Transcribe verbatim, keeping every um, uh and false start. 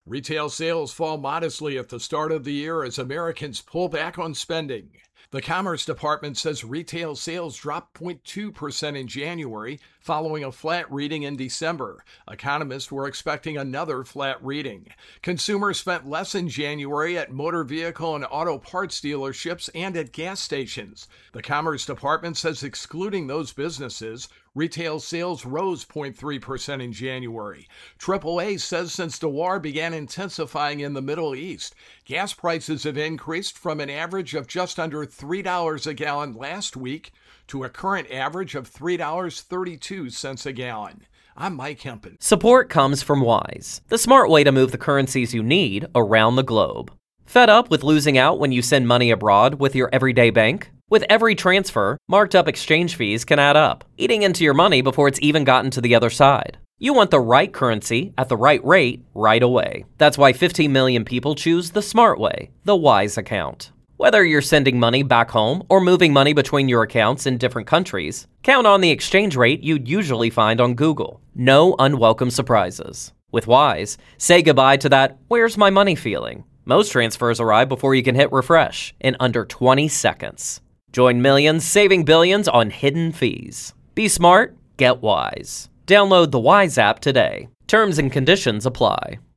Retail sales fall modestly at the start of the year as Americans pull back on spending. The Commerce Department says retail sales dropped zero point two percent in January, following a flat reading in December. Economists were expecting another flat reading. Consumers spent less in January at motor vehicle and auto parts dealerships and at gas stations. The Commerce Department says excluding those businesses, retail sales rose zero point three percent in January. triple A says since the war began intensifying in the Middle East, gas prices have increased from an average of just under three dollars a gallon last week to a current average of three dollars and thirty-two cents a gallon. I'm Mike Hempen. Support comes from Wise, the smart way to move the currencies you need around the globe. Fed up with losing out when you send money abroad with your everyday bank? With every transfer, marked up exchange fees can add up, eating into your money before it's even gotten to the other side. You want the right currency at the right rate right away. That's why fifteen million people choose the smart way, the Wise account. Whether you're sending money back home or moving money between your accounts in different countries, count on the exchange rate you'd usually find on Google. No unwelcome surprises. With Wise, say goodbye to that "where's my money" feeling. Most transfers arrive before you can hit refresh in under twenty seconds. Join millions saving billions on hidden fees. Be smart, get Wise. Download the Wise app today. Terms and conditions apply.